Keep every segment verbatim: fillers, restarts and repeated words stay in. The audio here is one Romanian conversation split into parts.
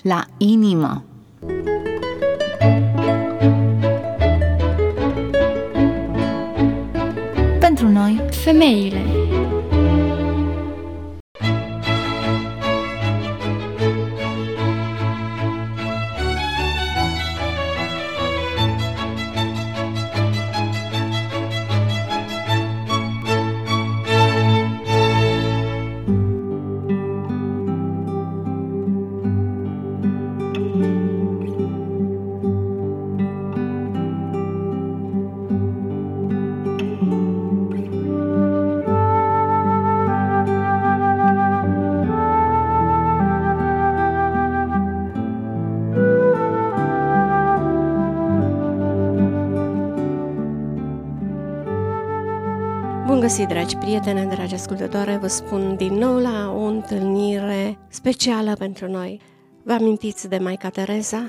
la inimă. Pentru noi, femeile. Bun găsit, dragi prietene, dragi ascultătoare, vă spun din nou la o întâlnire specială pentru noi. Vă amintiți de Maica Tereza?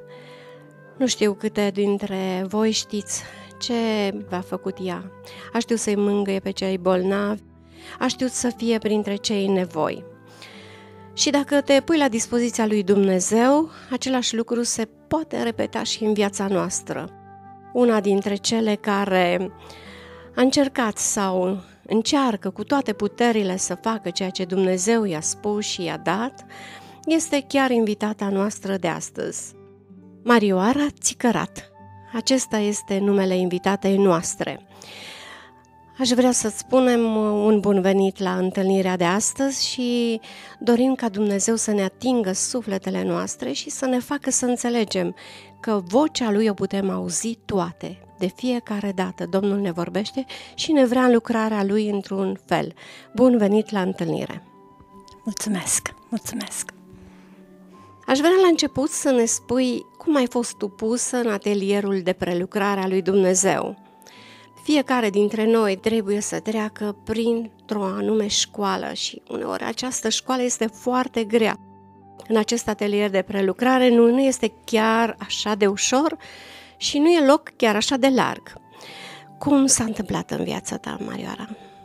Nu știu câte dintre voi știți ce v-a făcut ea. A știut să-i mângâie pe cei bolnavi, a știut să fie printre cei nevoi. Și dacă te pui la dispoziția lui Dumnezeu, același lucru se poate repeta și în viața noastră. Una dintre cele care a încercat sau încearcă cu toate puterile să facă ceea ce Dumnezeu i-a spus și i-a dat, este chiar invitata noastră de astăzi. Marioara Țicărat. Acesta este numele invitatei noastre. Aș vrea să-ți spunem un bun venit la întâlnirea de astăzi și dorim ca Dumnezeu să ne atingă sufletele noastre și să ne facă să înțelegem că vocea Lui o putem auzi toate. De fiecare dată Domnul ne vorbește și ne vrea în lucrarea Lui într-un fel. Bun venit la întâlnire! Mulțumesc, mulțumesc! Aș vrea la început să ne spui cum ai fost tu pusă în atelierul de prelucrare a lui Dumnezeu. Fiecare dintre noi trebuie să treacă printr-o anume școală și uneori această școală este foarte grea. În acest atelier de prelucrare nu, nu este chiar așa de ușor și nu e loc chiar așa de larg. Cum s-a întâmplat în viața ta, Marioara?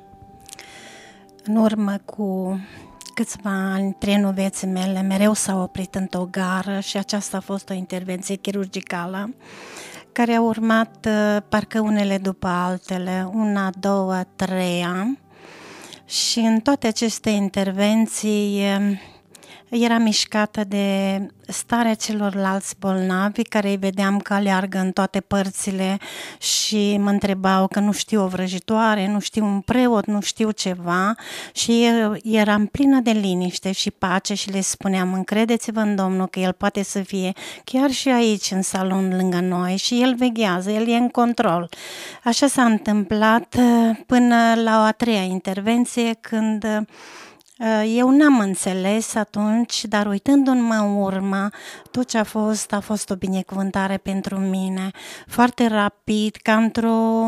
În urmă cu câțiva ani, trenul vieții mele mereu s-a oprit într-o gară și aceasta a fost o intervenție chirurgicală care a urmat parcă unele după altele, una, două, treia, și în toate aceste intervenții era mișcată de starea celorlalți bolnavi care îi vedeam că aleargă în toate părțile și mă întrebau că nu știu o vrăjitoare, nu știu un preot, nu știu ceva, și eram plină de liniște și pace și le spuneam: încredeți-vă în Domnul că El poate să fie chiar și aici în salon lângă noi și El veghează, El e în control. Așa s-a întâmplat până la o a treia intervenție, când eu n-am înțeles atunci, dar uitându-mă în urmă, tot ce a fost, a fost o binecuvântare pentru mine. Foarte rapid, ca într-o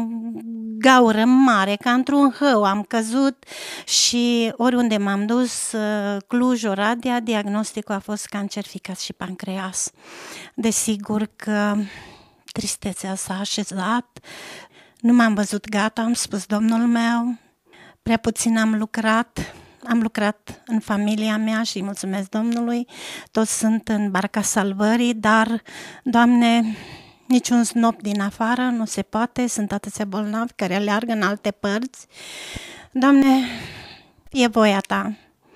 gaură mare, ca într-un hău, am căzut și oriunde m-am dus, Cluj, Oradea, diagnosticul a fost cancer ficat și pancreas. Desigur că tristețea s-a așezat, nu m-am văzut gata, am spus: Domnul meu, prea puțin am lucrat. Am lucrat în familia mea și mulțumesc Domnului, toți sunt în barca salvării, dar, Doamne, niciun snop din afară nu se poate, sunt atâția bolnavi care aleargă în alte părți. Doamne, e voia Ta.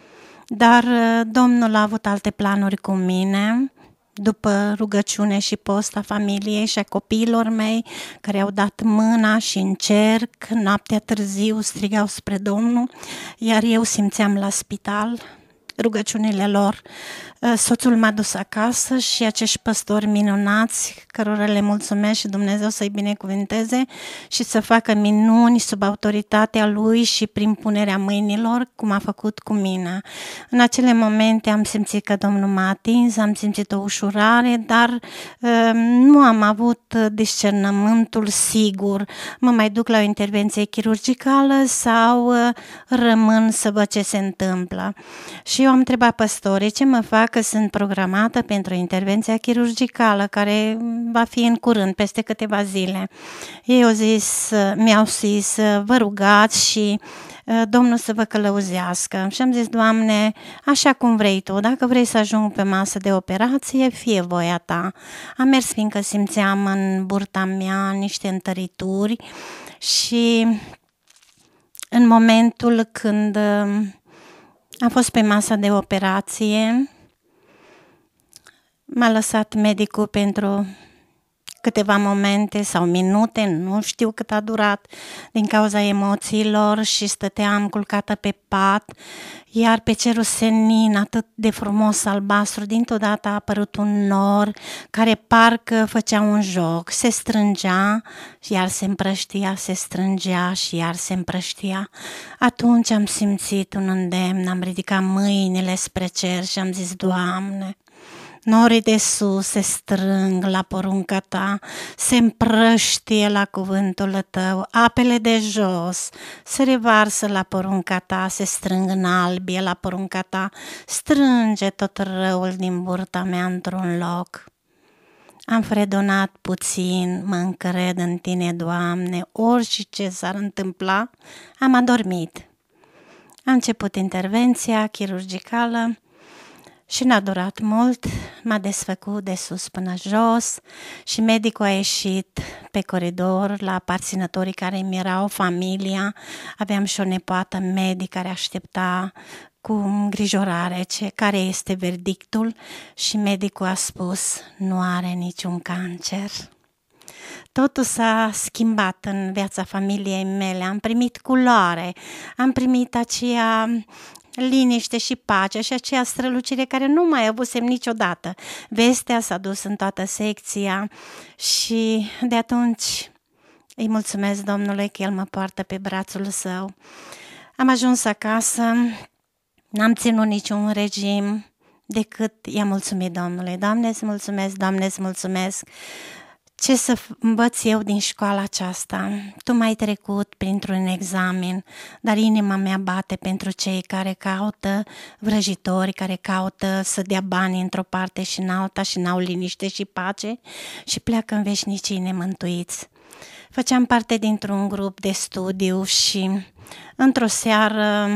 Dar Domnul a avut alte planuri cu mine, după rugăciune și post a familiei și a copiilor mei care au dat mâna și în cerc, noaptea târziu strigau spre Domnul, iar eu simțeam la spital rugăciunile lor. Soțul m-a dus acasă și acești păstori minunați, cărora le mulțumesc și Dumnezeu să-i binecuvânteze și să facă minuni sub autoritatea Lui și prin punerea mâinilor, cum a făcut cu mine. În acele momente am simțit că Domnul m-a atins, am simțit o ușurare, dar uh, nu am avut discernământul sigur. Mă mai duc la o intervenție chirurgicală sau uh, rămân să văd ce se întâmplă. Și eu am întrebat păstorii ce mă fac, că sunt programată pentru intervenția chirurgicală care va fi în curând, peste câteva zile. Ei au zis, mi-au zis: vă rugați și Domnul să vă călăuzească. Și am zis, Doamne, așa cum vrei Tu, dacă vrei să ajung pe masă de operație, fie voia Ta. Am mers fiindcă simțeam în burta mea niște întărituri și în momentul când am fost pe masa de operație, m-a lăsat medicul pentru câteva momente sau minute, nu știu cât a durat, din cauza emoțiilor și stăteam culcată pe pat, iar pe cerul senin, atât de frumos albastru, dintr-o dată a apărut un nor care parcă făcea un joc, se strângea, iar se împrăștia, se strângea și iar se împrăștia. Atunci am simțit un îndemn, am ridicat mâinile spre cer și am zis, Doamne, norii de sus se strâng la porunca Ta, se împrăștie la cuvântul Tău, apele de jos se revarsă la porunca Ta, se strâng în albie la porunca Ta, strânge tot răul din burta mea într-un loc. Am fredonat puțin, mă încred în Tine, Doamne, orice s-ar întâmpla, am adormit. A început intervenția chirurgicală și n-a durat mult, m-a desfăcut de sus până jos și medicul a ieșit pe coridor la aparținătorii care mi erau familia. Aveam și o nepoată medic care aștepta cu îngrijorare ce, care este verdictul și medicul a spus, nu are niciun cancer. Totul s-a schimbat în viața familiei mele, am primit culoare, am primit aceea liniște și pace și aceea strălucire care nu mai avusem niciodată. Vestea s-a dus în toată secția și de atunci îi mulțumesc Domnului că El mă poartă pe brațul Său. Am ajuns acasă, n-am ținut niciun regim decât i-am mulțumit Domnului. Doamne, îți mulțumesc, Doamne, îți mulțumesc. Ce să învăț eu din școala aceasta? Tu m-ai trecut printr-un examen, dar inima mea bate pentru cei care caută vrăjitori, care caută să dea bani într-o parte și în alta și n-au liniște și pace și pleacă în veșnicii nemântuiți. Făceam parte dintr-un grup de studiu și într-o seară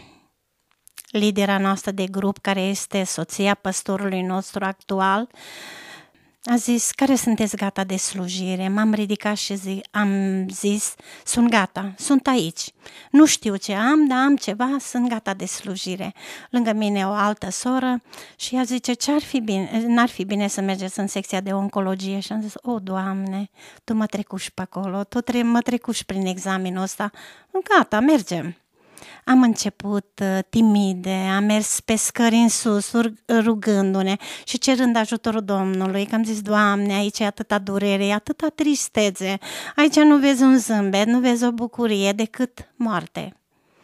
lidera noastră de grup, care este soția păstorului nostru actual, a zis, care sunteți gata de slujire? M-am ridicat și zi, am zis, sunt gata, sunt aici. Nu știu ce am, dar am ceva, sunt gata de slujire. Lângă mine o altă soră și ea zice, ce-ar fi bine, n-ar fi bine să mergeți în secția de oncologie? Și am zis, o, Doamne, Tu mă trecuși pe acolo, Tu tre- mă trecuși prin examenul ăsta, gata, mergem. Am început uh, timide, am mers pe scări în sus, rugându-ne și cerând ajutorul Domnului, că am zis, Doamne, aici e atâta durere, e atâta tristețe, aici nu vezi un zâmbet, nu vezi o bucurie decât moarte.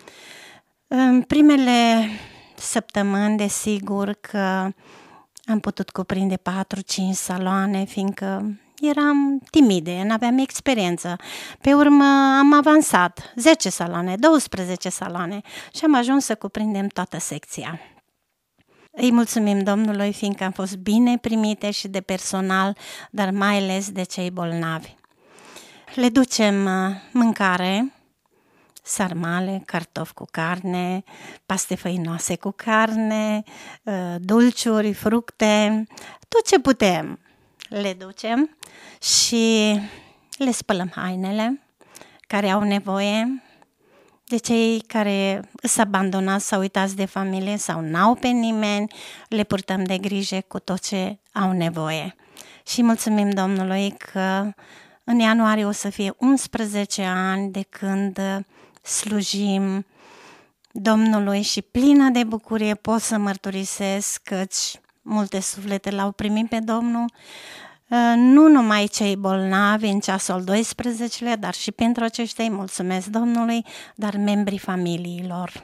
În primele săptămâni, desigur că am putut cuprinde patru cinci saloane, fiindcă eram timide, n-aveam experiență. Pe urmă am avansat, zece saloane, doisprezece saloane și am ajuns să cuprindem toată secția. Îi mulțumim Domnului, fiindcă am fost bine primite și de personal, dar mai ales de cei bolnavi. Le ducem mâncare, sarmale, cartofi cu carne, paste făinoase cu carne, dulciuri, fructe, tot ce putem. Le ducem și le spălăm hainele care au nevoie, de cei care s-au abandonat sau uitați de familie sau n-au pe nimeni, le purtăm de grijă cu tot ce au nevoie. Și mulțumim Domnului că în ianuarie o să fie unsprezece ani de când slujim Domnului și plină de bucurie pot să mărturisesc căci multe suflete l-au primit pe Domnul, nu numai cei bolnavi în ceasul al doisprezecelea, dar și pentru aceștia îi mulțumesc Domnului, dar membrii familiilor.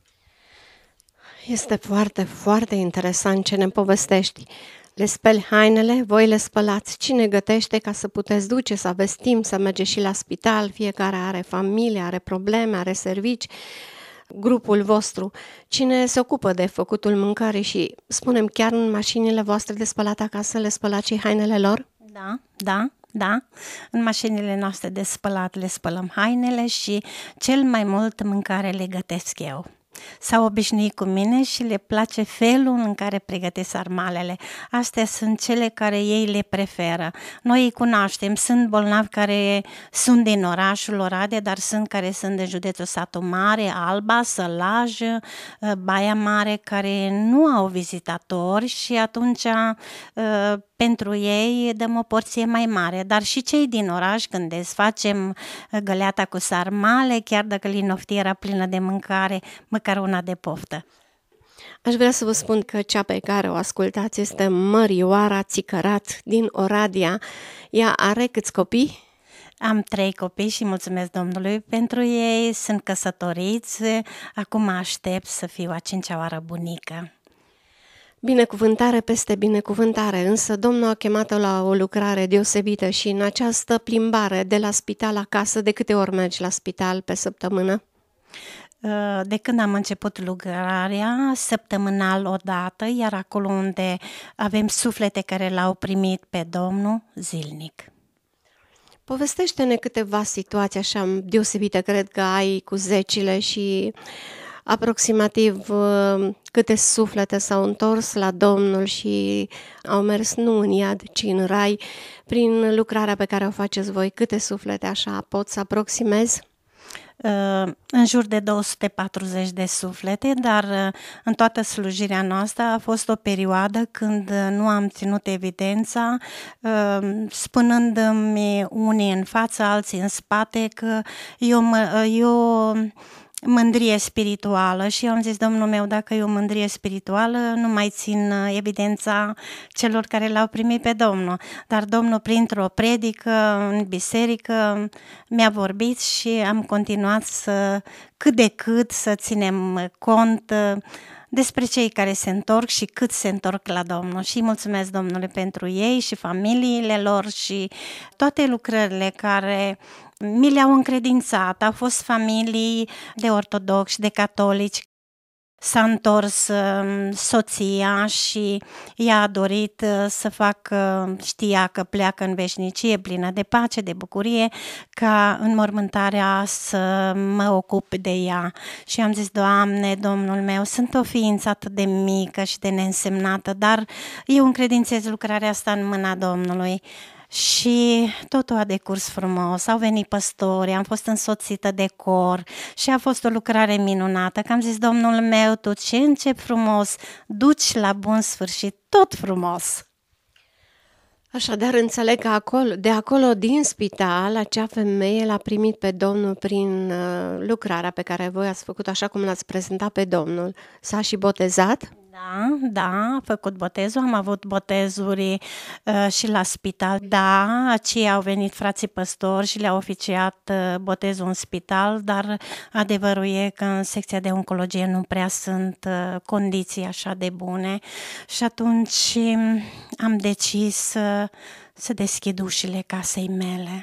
Este foarte, foarte interesant ce ne povestești. Le speli hainele, voi le spălați. Cine gătește ca să puteți duce, să aveți timp să mergeți și la spital? Fiecare are familie, are probleme, are servici. Grupul vostru, cine se ocupă de făcutul mâncării și, spunem, chiar în mașinile voastre de spălat acasă, le spălați și hainele lor? Da, da, Da? În mașinile noastre de spălat le spălăm hainele și cel mai mult mâncare le gătesc eu. S-au obișnuit cu mine și le place felul în care pregătesc sarmalele. Astea sunt cele care ei le preferă. Noi îi cunoaștem, sunt bolnavi care sunt din orașul Oradea, dar sunt care sunt de județul Satu Mare, Alba, Sălaj, Baia Mare, care nu au vizitatori și atunci pentru ei dăm o porție mai mare. Dar și cei din oraș, când desfacem găleata cu sarmale, chiar dacă linoftiera plină de mâncare, măcar una de poftă. Aș vrea să vă spun că cea pe care o ascultați este Mărioara Țicărat din Oradea. Ea are câți copii? Am trei copii și mulțumesc Domnului pentru ei, sunt căsătoriți, acum aștept să fiu a cincea oară bunică. Binecuvântare peste binecuvântare, însă Domnul a chemat-o la o lucrare deosebită și în această plimbare de la spital acasă, de câte ori mergi la spital pe săptămână? De când am început lucrarea, săptămânal o dată, iar acolo unde avem suflete care l-au primit pe Domnul, zilnic. Povestește-ne câteva situații așa deosebite, cred că ai cu zecile și aproximativ câte suflete s-au întors la Domnul și au mers nu în iad, ci în rai, prin lucrarea pe care o faceți voi. Câte suflete așa poți să aproximezi? În jur de două sute patruzeci de suflete, dar în toată slujirea noastră a fost o perioadă când nu am ținut evidența, spunându-mi unii în față, alții în spate că eu, mă, eu mândrie spirituală și eu am zis, Domnul meu, dacă e o mândrie spirituală, nu mai țin evidența celor care l-au primit pe Domnul. Dar Domnul, printr-o predică în biserică, mi-a vorbit și am continuat să, cât de cât, să ținem cont despre cei care se întorc și cât se întorc la Domnul. Și mulțumesc Domnului pentru ei și familiile lor și toate lucrările care mi le-au încredințat. Au fost familii de ortodoxi, de catolici. S-a întors uh, soția și ea a dorit uh, să facă, știa că pleacă în veșnicie plină de pace, de bucurie, ca în mormântarea să mă ocup de ea. Și am zis, Doamne, Domnul meu, sunt o ființă atât de mică și de neînsemnată, dar eu încredințez lucrarea asta în mâna Domnului. Și totul a decurs frumos, au venit păstori, am fost însoțită de cor și a fost o lucrare minunată, că am zis, Domnul meu, tu ce începi frumos, duci la bun sfârșit tot frumos. Așadar, înțeleg că acolo, de acolo, din spital, acea femeie l-a primit pe Domnul prin uh, lucrarea pe care voi ați făcut, așa cum l-ați prezentat pe Domnul. S-a și botezat? Da, da, a făcut botezul, am avut botezuri uh, și la spital. Da, aceia au venit frații păstori și le-au oficiat uh, botezul în spital, dar adevărul e că în secția de oncologie nu prea sunt uh, condiții așa de bune și atunci um, am decis uh, să deschid ușile casei mele.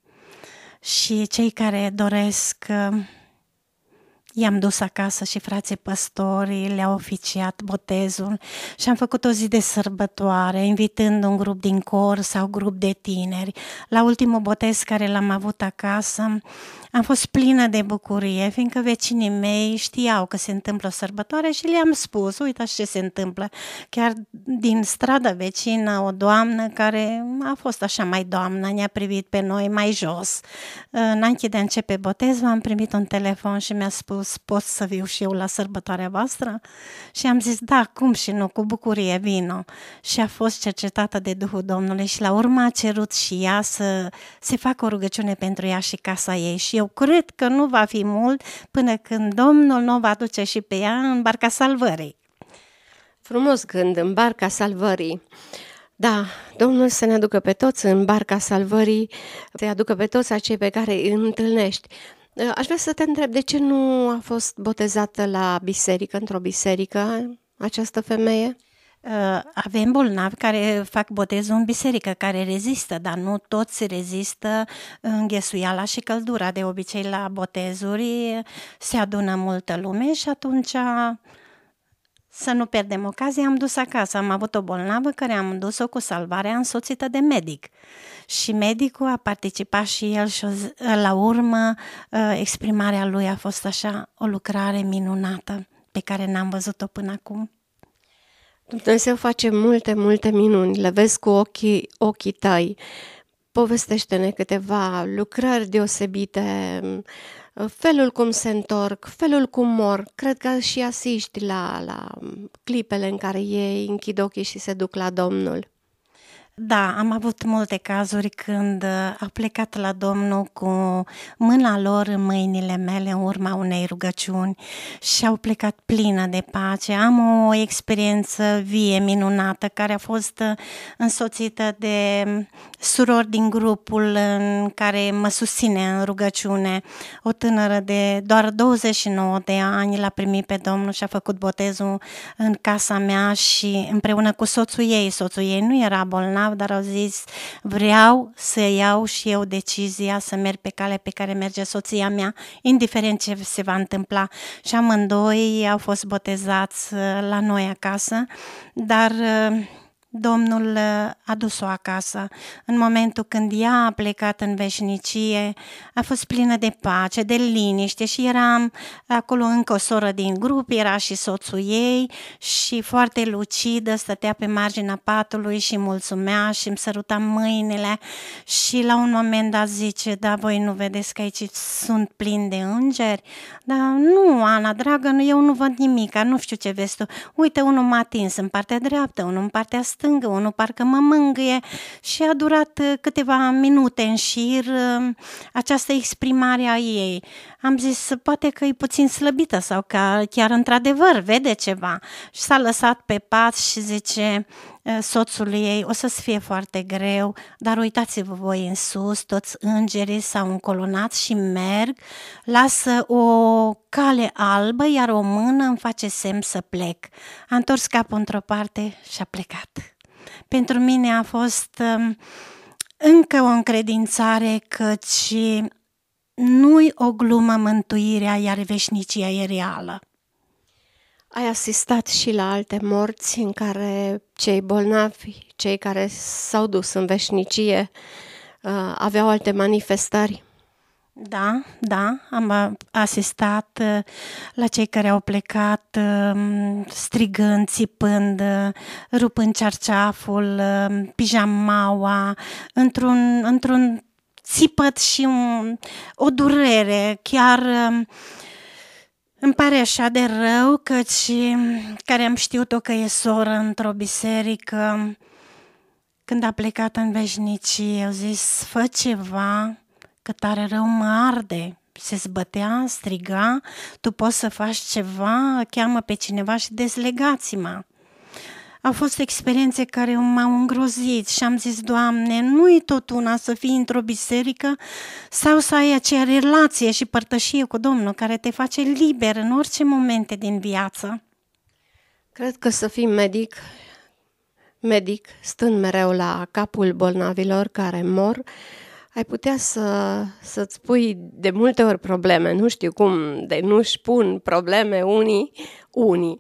Și cei care doresc... Uh, I-am dus acasă și frații păstorii le-au oficiat botezul și am făcut o zi de sărbătoare, invitând un grup din cor sau grup de tineri. La ultimul botez care l-am avut acasă, am fost plină de bucurie, fiindcă vecinii mei știau că se întâmplă o sărbătoare și le-am spus, uitați ce se întâmplă. Chiar din strada vecină, o doamnă care a fost așa mai doamnă, ne-a privit pe noi mai jos. Înainte de a începe botezul, am primit un telefon și mi-a spus, pot să viu și eu la sărbătoarea voastră? Și am zis, da, cum și nu, cu bucurie vino. Și a fost cercetată de Duhul Domnului și la urmă a cerut și ea să se facă o rugăciune pentru ea și casa ei. Și eu cred că nu va fi mult până când Domnul nu va duce și pe ea în barca salvării. Frumos gând, în barca salvării. Da, Domnul să ne aducă pe toți în barca salvării, să-i aducă pe toți acei pe care îi întâlnești. Aș vrea să te întreb, de ce nu a fost botezată la biserică, într-o biserică, această femeie? Avem bolnavi care fac botezul în biserică, care rezistă, dar nu toți rezistă înghesuiala și căldura. De obicei la botezuri se adună multă lume și atunci, să nu pierdem ocazia, am dus acasă. Am avut o bolnavă care am dus-o cu salvarea însoțită de medic. și medicul a participat și el și la urmă exprimarea lui a fost așa o lucrare minunată pe care n-am văzut-o până acum. Dumnezeu face multe, multe minuni, le vezi cu ochii, ochii tăi. Povestește-ne câteva lucrări deosebite, felul cum se întorc, felul cum mor. Cred că și asiști la, la clipele în care ei închid ochii și se duc la Domnul. Da, am avut multe cazuri când au plecat la Domnul cu mâna lor în mâinile mele în urma unei rugăciuni și au plecat plină de pace. Am o experiență vie, minunată, care a fost însoțită de surori din grupul în care mă susține în rugăciune. O tânără de doar douăzeci și nouă de ani l-a primit pe Domnul și a făcut botezul în casa mea și împreună cu soțul ei. Soțul ei nu era bolnav, dar au zis, vreau să iau și eu decizia să merg pe calea pe care merge soția mea, indiferent ce se va întâmpla. Și amândoi au fost botezați la noi acasă, dar Domnul a dus-o acasă. În momentul când ea a plecat în veșnicie, a fost plină de pace, de liniște și eram acolo încă o soră din grup, era și soțul ei și foarte lucidă, stătea pe marginea patului și mulțumea și îmi săruta mâinile și la un moment dat zice, da, voi nu vedeți că aici sunt plini de îngeri? Da, nu, Ana, dragă, eu nu văd nimic, nu știu ce vezi tu. Uite, unul m-a atins în partea dreaptă, unul în partea stângă, unul parcă mă mângâie și a durat câteva minute în șir această exprimare a ei. Am zis, poate că e puțin slăbită sau că chiar într-adevăr vede ceva. Și s-a lăsat pe pat și zice soțului ei, o să-ți fie foarte greu, dar uitați-vă voi în sus, toți îngerii s-au încolonat și merg, lasă o cale albă, iar o mână îmi face semn să plec. A întors capul într-o parte și a plecat. Pentru mine a fost um, încă o încredințare căci nu-i o glumă mântuirea, iar veșnicia e reală. Ai asistat și la alte morți în care cei bolnavi, cei care s-au dus în veșnicie, uh, aveau alte manifestări? Da, da, am asistat la cei care au plecat strigând, țipând, rupând cearceaful, pijamaua, într-un, într-un țipăt și un, o durere, chiar îmi pare așa de rău căci care am știut-o că e soră într-o biserică, când a plecat în veșnicie, au zis, fă ceva, că tare rău mă arde. Se zbătea, striga, tu poți să faci ceva, cheamă pe cineva și dezlegați-mă. Au fost experiențe care m-au îngrozit și am zis, Doamne, nu-i tot una să fii într-o biserică sau să ai acea relație și părtășie cu Domnul care te face liber în orice momente din viață. Cred că să fii medic, medic, stând mereu la capul bolnavilor care mor, ai putea să, să-ți pui de multe ori probleme, nu știu cum, de nu-și pun probleme unii, unii,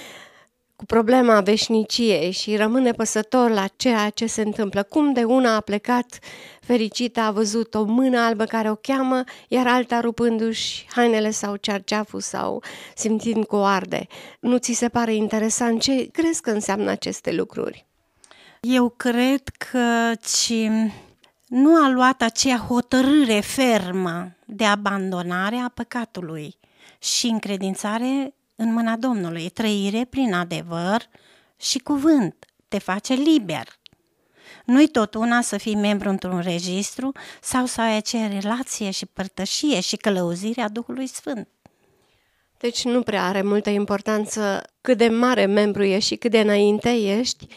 cu problema veșniciei și rămâne nepăsător la ceea ce se întâmplă. Cum de una a plecat fericită, a văzut o mână albă care o cheamă, iar alta rupându-și hainele sau cearceaful sau simțind că o arde. Nu ți se pare interesant? Ce crezi că înseamnă aceste lucruri? Eu cred că ci nu a luat acea hotărâre fermă de abandonare a păcatului și încredințare în mâna Domnului, trăire prin adevăr și cuvânt, te face liber. Nu-i tot una să fii membru într-un registru sau să ai acea relație și părtășie și călăuzirea Duhului Sfânt. Deci nu prea are multă importanță cât de mare membru ești și cât de înainte ești,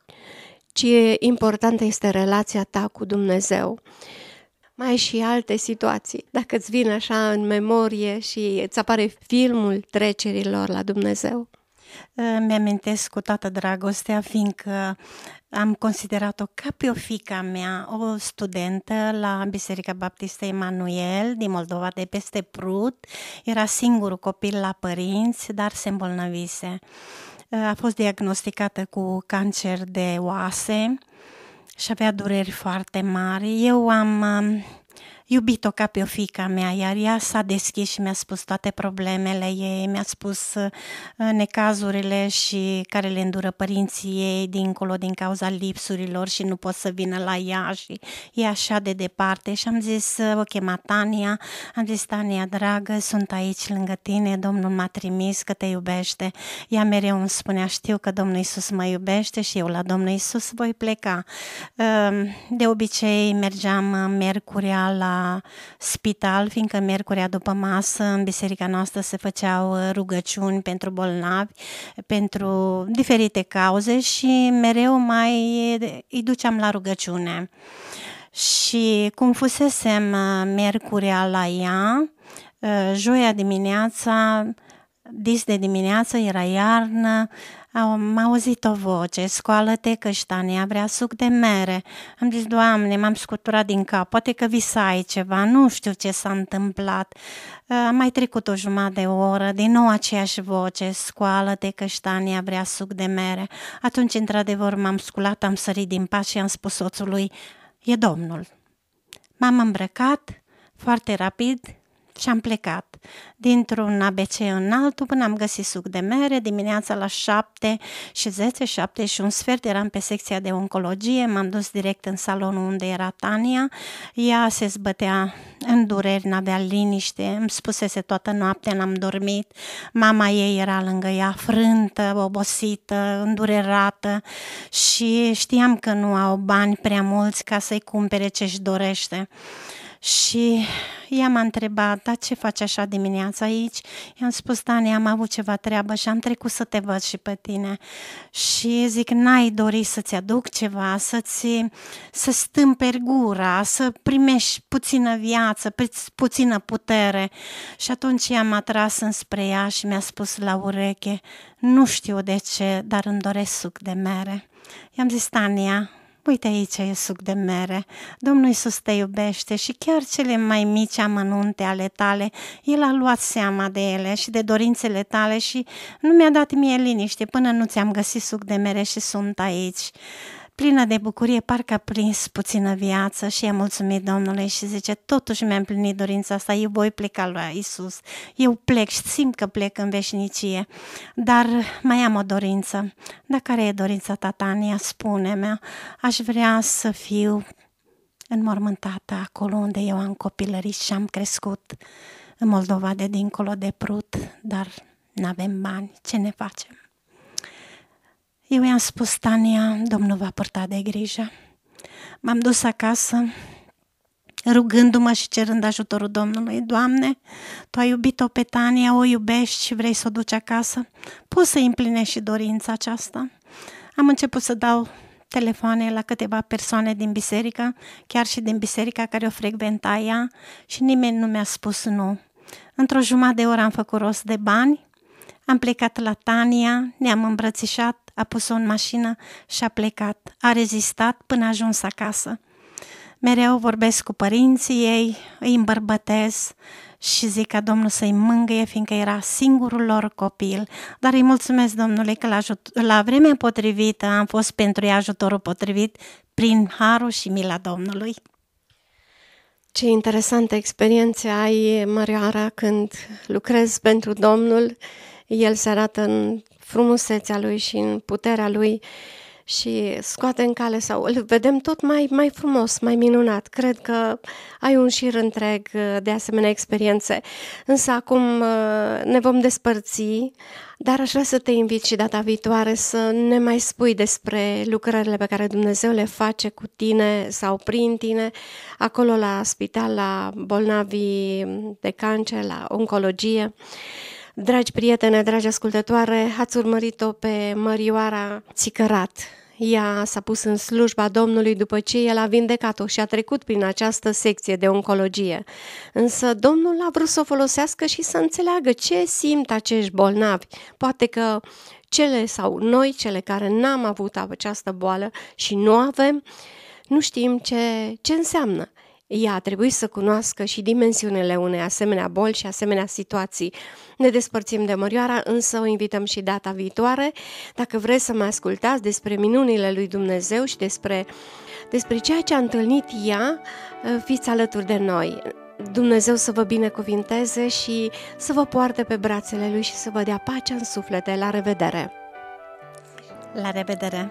ci importantă este relația ta cu Dumnezeu. Mai ai și alte situații, dacă îți vine așa în memorie și îți apare filmul trecerilor la Dumnezeu. Mi-amintesc cu toată dragostea, fiindcă am considerat-o ca pe o fiica mea, o studentă la Biserica Baptistă Emanuel din Moldova, de peste Prut. Era singurul copil la părinți, dar se îmbolnăvise. A fost diagnosticată cu cancer de oase. și avea dureri foarte mari. Eu am um, iubit-o ca pe o fiica mea, iar ea s-a deschis și mi-a spus toate problemele ei, mi-a spus uh, necazurile și care le îndură părinții ei dincolo din cauza lipsurilor și nu pot să vină la ea și e așa de departe. Și am zis, uh, o chema Tania, am zis, Tania, dragă, sunt aici lângă tine, Domnul m-a trimis că te iubește. Ea mereu îmi spunea, știu că Domnul Iisus mă iubește și eu la Domnul Iisus voi pleca. Uh, de obicei mergeam uh, miercurea la spital, fiindcă miercurea după masă în biserica noastră se făceau rugăciuni pentru bolnavi, pentru diferite cauze și mereu mai îi duceam la rugăciune. Și cum fusesem miercurea la ea, joia dimineața, dis de dimineață, era iarnă, am auzit o voce, scoală-te că Tania vrea suc de mere. Am zis, Doamne, m-am scuturat din cap, poate că visai ceva, nu știu ce s-a întâmplat. A mai trecut o jumătate de oră, din nou aceeași voce, scoală-te că Tania vrea suc de mere. Atunci, într-adevăr, m-am sculat, am sărit din pat și am spus soțului, e Domnul. M-am îmbrăcat foarte rapid și am plecat dintr-un A B C în altul până am găsit suc de mere. Dimineața la șapte și zece, șapte și un sfert eram pe secția de oncologie, m-am dus direct în salonul unde era Tania. Ea se zbătea în dureri, n-avea liniște, îmi spusese toată noaptea, n-am dormit. Mama ei era lângă ea, frântă, obosită, îndurerată și știam că nu au bani prea mulți ca să-i cumpere ce-și dorește. Și ea m-a întrebat, dar ce faci așa dimineața aici? I-am spus, Tania, am avut ceva treabă și am trecut să te văd și pe tine. Și zic, n-ai dori să-ți aduc ceva, să-ți să stâmperi gura, să primești puțină viață, puțină putere. Și atunci ea m-a tras înspre ea și mi-a spus la ureche, nu știu de ce, dar îmi doresc suc de mere. I-am zis, Tania, uite aici e suc de mere, Domnul Iisus te iubește și chiar cele mai mici amănunte ale tale, El a luat seama de ele și de dorințele tale și nu mi-a dat mie liniște până nu ți-am găsit suc de mere și sunt aici. Plină de bucurie, parcă a prins puțină viață și i-a mulțumit Domnului și zice, totuși mi-a împlinit dorința asta, eu voi pleca la Iisus, eu plec și simt că plec în veșnicie, dar mai am o dorință. Dar care e dorința ta, Tania? Spune-mi, aș vrea să fiu înmormântată acolo unde eu am copilărit și am crescut, în Moldova de dincolo de Prut, dar n-avem bani, ce ne facem? Eu i-am spus, Tania, Domnul va purta de grijă. M-am dus acasă, rugându-mă și cerând ajutorul Domnului. Doamne, Tu ai iubit-o pe Tania, o iubești și vrei să o duci acasă? Poți să împlinești și dorința aceasta? Am început să dau telefoane la câteva persoane din biserică, chiar și din biserica care o frecventa ea și nimeni nu mi-a spus nu. Într-o jumătate de oră am făcut rost de bani, am plecat la Tania, ne-am îmbrățișat, a pus-o în mașină și a plecat. A rezistat până a ajuns acasă. Mereu vorbesc cu părinții ei, îi îmbărbătez și zic ca Domnul să-i mângâie, fiindcă era singurul lor copil. Dar îi mulțumesc Domnului că la, ajut- la vremea potrivită am fost pentru ei ajutorul potrivit prin harul și mila Domnului. Ce interesantă experiență ai, Mărioara, când lucrezi pentru Domnul. El se arată în frumusețea Lui și în puterea Lui și scoate în cale sau îl vedem tot mai, mai frumos, mai minunat. Cred că ai un șir întreg de asemenea experiențe. Însă acum ne vom despărți, dar aș vrea să te invit și data viitoare să ne mai spui despre lucrările pe care Dumnezeu le face cu tine sau prin tine, acolo la spital, la bolnavii de cancer, la oncologie. Dragi prietene, dragi ascultătoare, ați urmărit-o pe Mărioara Țicărat. Ea s-a pus în slujba Domnului după ce El a vindecat-o și a trecut prin această secție de oncologie. Însă Domnul a vrut să o folosească și să înțeleagă ce simt acești bolnavi. Poate că cele sau noi, cele care n-am avut această boală și nu avem, nu știm ce, ce înseamnă. ea a trebuit să cunoască și dimensiunile unei asemenea boli și asemenea situații. Ne despărțim de Mărioara, însă o invităm și data viitoare. Dacă vreți să mai ascultați despre minunile lui Dumnezeu și despre, despre ceea ce a întâlnit ea, fiți alături de noi. Dumnezeu să vă binecuvinteze și să vă poarte pe brațele Lui și să vă dea pacea în suflete. La revedere! La revedere!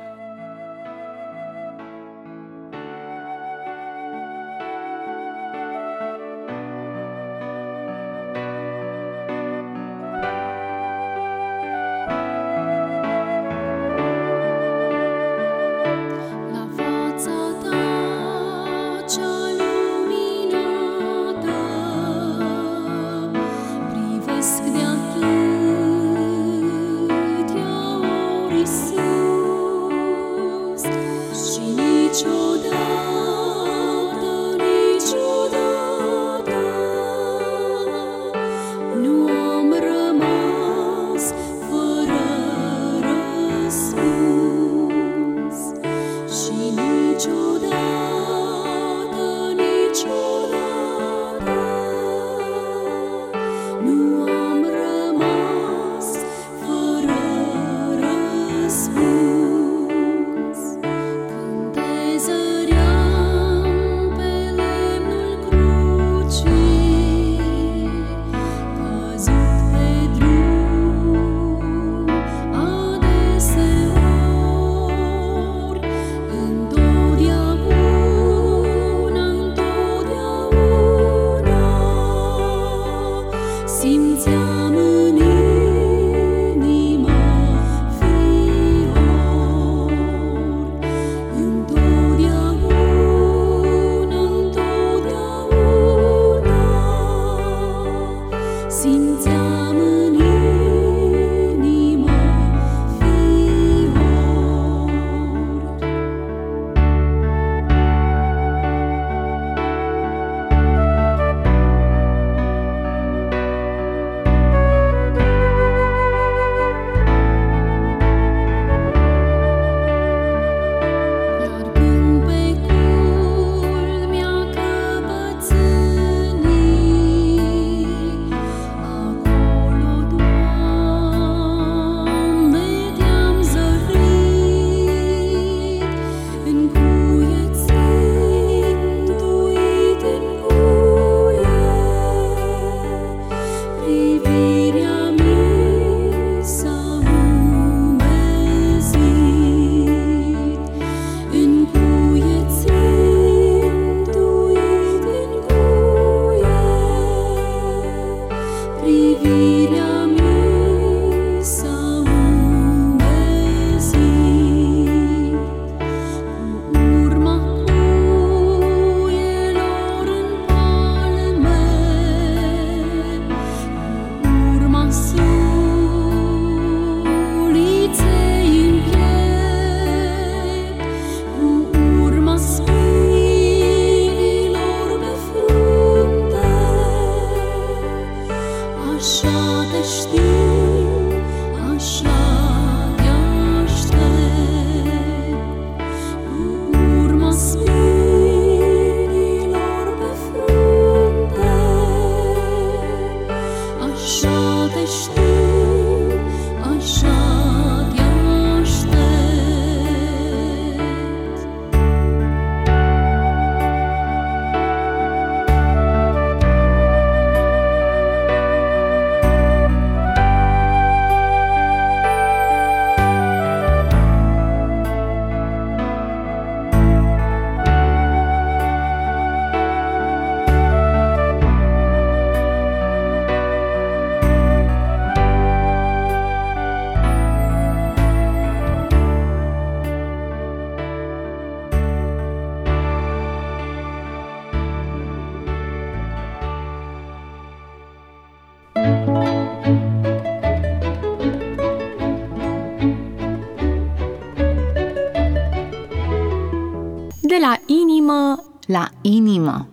De la inimă la inimă.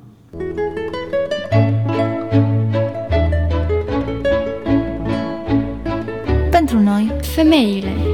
Pentru noi, femeile.